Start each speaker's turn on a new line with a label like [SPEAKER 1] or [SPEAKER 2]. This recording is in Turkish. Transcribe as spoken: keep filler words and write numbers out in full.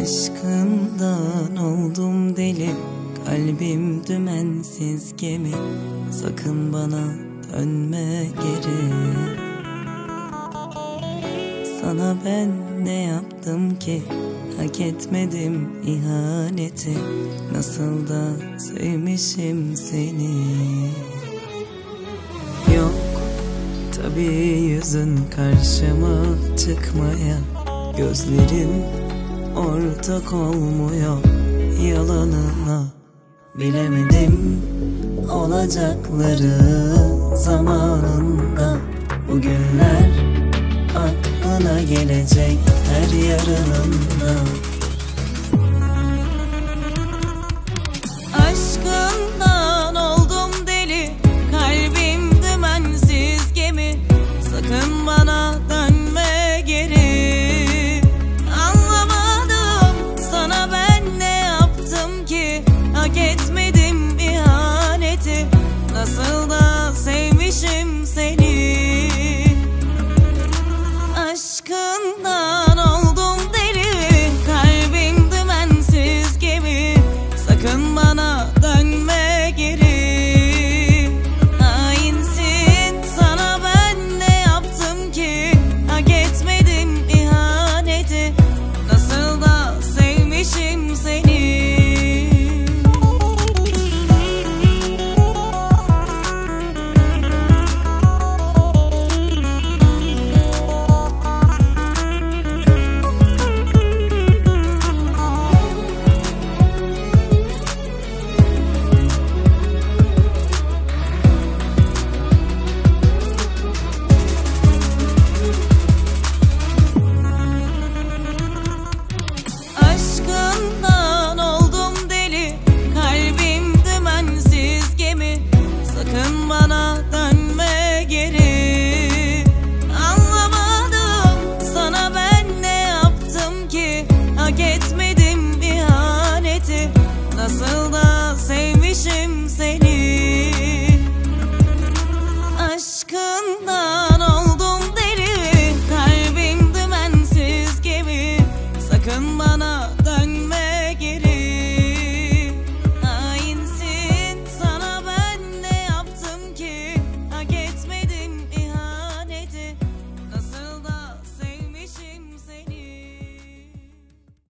[SPEAKER 1] Aşkından oldum deli, kalbim dümensiz gemi. Sakın bana dönme geri. Sana ben ne yaptım ki, hak etmedim ihaneti. Nasıl da sevmişim seni. Yok tabii yüzün karşıma çıkmaya, gözlerin ortak olmuyor yalanına. Bilemedim olacakları zamanında. Bugünler aklına gelecek her yarınında.